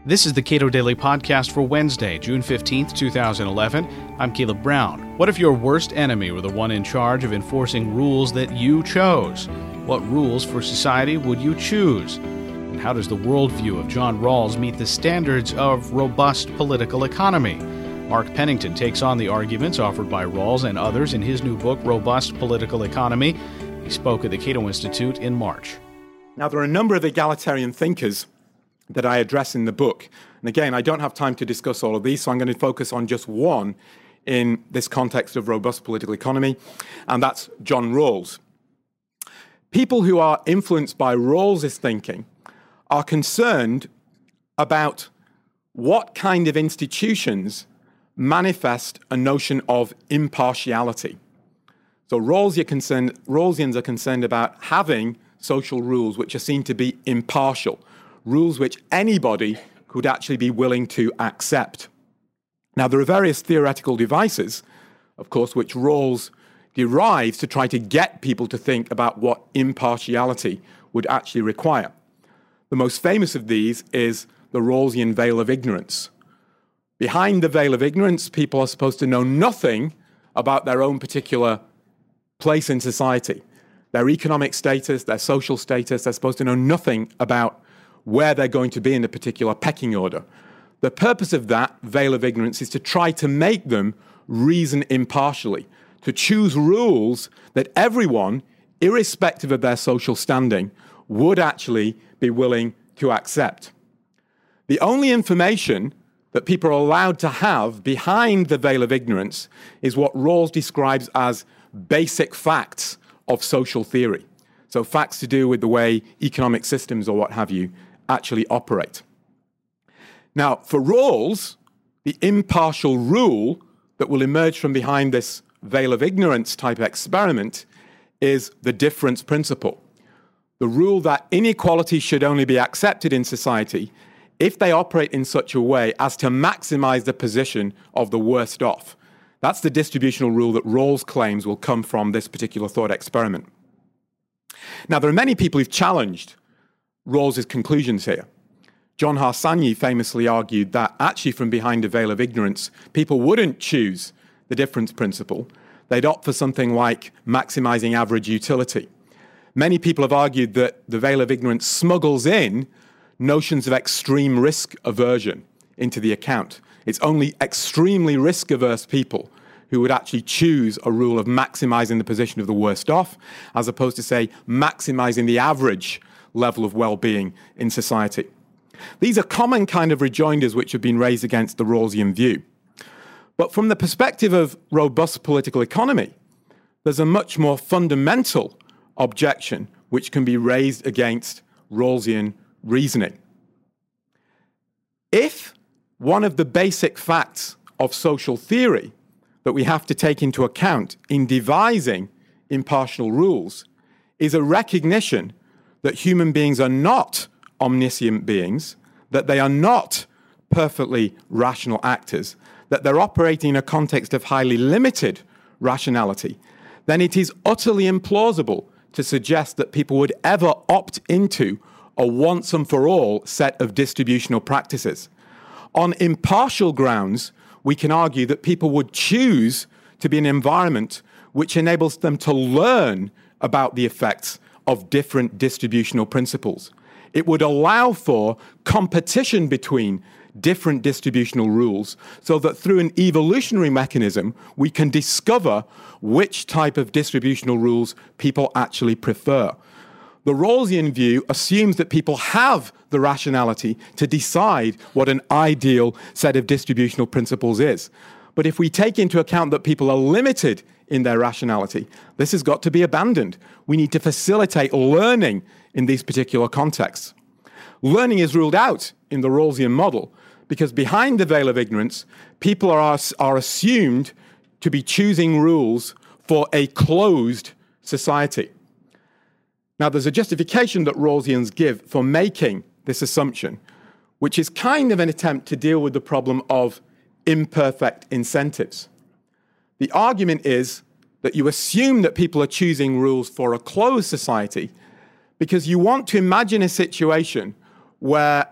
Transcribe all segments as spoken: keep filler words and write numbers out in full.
This is the Cato Daily Podcast for Wednesday, June fifteenth, twenty eleven. I'm Caleb Brown. What if your worst enemy were the one in charge of enforcing rules that you chose? What rules for society would you choose? And how does the worldview of John Rawls meet the standards of robust political economy? Mark Pennington takes on the arguments offered by Rawls and others in his new book, Robust Political Economy. He spoke at the Cato Institute in March. Now, there are a number of egalitarian thinkers that I address in the book. And again, I don't have time to discuss all of these, so I'm going to focus on just one in this context of robust political economy, and that's John Rawls. People who are influenced by Rawls's thinking are concerned about what kind of institutions manifest a notion of impartiality. So Rawls are concerned, Rawlsians are concerned about having social rules which are seen to be impartial, rules which anybody could actually be willing to accept. Now, there are various theoretical devices, of course, which Rawls derives to try to get people to think about what impartiality would actually require. The most famous of these is the Rawlsian veil of ignorance. Behind the veil of ignorance, people are supposed to know nothing about their own particular place in society, their economic status, their social status. They're supposed to know nothing about where they're going to be in a particular pecking order. The purpose of that veil of ignorance is to try to make them reason impartially, to choose rules that everyone, irrespective of their social standing, would actually be willing to accept. The only information that people are allowed to have behind the veil of ignorance is what Rawls describes as basic facts of social theory. So facts to do with the way economic systems or what have you actually operate. Now, for Rawls, the impartial rule that will emerge from behind this veil of ignorance type experiment is the difference principle. The rule that inequality should only be accepted in society if they operate in such a way as to maximize the position of the worst off. That's the distributional rule that Rawls claims will come from this particular thought experiment. Now, there are many people who've challenged Rawls's conclusions here. John Harsanyi famously argued that actually from behind a veil of ignorance, people wouldn't choose the difference principle. They'd opt for something like maximizing average utility. Many people have argued that the veil of ignorance smuggles in notions of extreme risk aversion into the account. It's only extremely risk-averse people who would actually choose a rule of maximizing the position of the worst off, as opposed to, say, maximizing the average level of well-being in society. These are common kind of rejoinders which have been raised against the Rawlsian view. But from the perspective of robust political economy, there's a much more fundamental objection which can be raised against Rawlsian reasoning. If one of the basic facts of social theory that we have to take into account in devising impartial rules is a recognition that human beings are not omniscient beings, that they are not perfectly rational actors, that they're operating in a context of highly limited rationality, then it is utterly implausible to suggest that people would ever opt into a once and for all set of distributional practices. On impartial grounds, we can argue that people would choose to be in an environment which enables them to learn about the effects of different distributional principles. It would allow for competition between different distributional rules so that through an evolutionary mechanism, we can discover which type of distributional rules people actually prefer. The Rawlsian view assumes that people have the rationality to decide what an ideal set of distributional principles is. But if we take into account that people are limited in their rationality, this has got to be abandoned. We need to facilitate learning in these particular contexts. Learning is ruled out in the Rawlsian model because behind the veil of ignorance, people are, are assumed to be choosing rules for a closed society. Now, there's a justification that Rawlsians give for making this assumption, which is kind of an attempt to deal with the problem of imperfect incentives. The argument is that you assume that people are choosing rules for a closed society because you want to imagine a situation where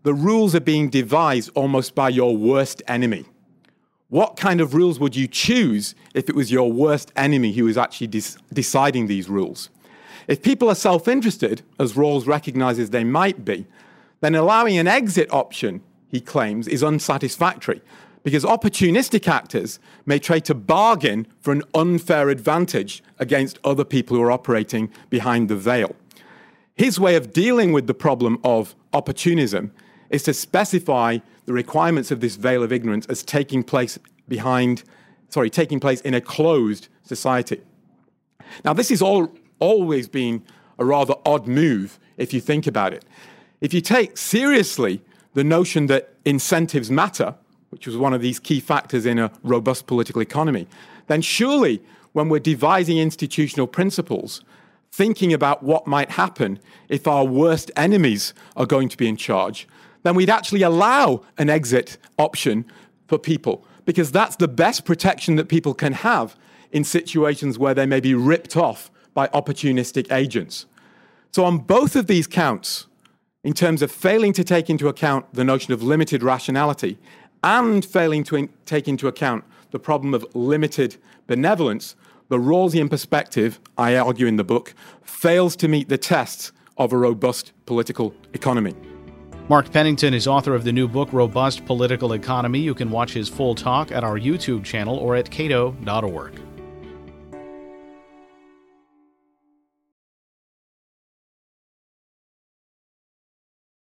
the rules are being devised almost by your worst enemy. What kind of rules would you choose if it was your worst enemy who was actually de- deciding these rules? If people are self-interested, as Rawls recognizes they might be, then allowing an exit option, he claims, is unsatisfactory, because opportunistic actors may try to bargain for an unfair advantage against other people who are operating behind the veil. His way of dealing with the problem of opportunism is to specify the requirements of this veil of ignorance as taking place behind, sorry, taking place in a closed society. Now, this has all, always been a rather odd move if you think about it. If you take seriously the notion that incentives matter, which was one of these key factors in a robust political economy, then surely when we're devising institutional principles, thinking about what might happen if our worst enemies are going to be in charge, then we'd actually allow an exit option for people, because that's the best protection that people can have in situations where they may be ripped off by opportunistic agents. So on both of these counts, in terms of failing to take into account the notion of limited rationality and failing to in- take into account the problem of limited benevolence, the Rawlsian perspective, I argue in the book, fails to meet the tests of a robust political economy. Mark Pennington is author of the new book, Robust Political Economy. You can watch his full talk at our YouTube channel or at cato dot org.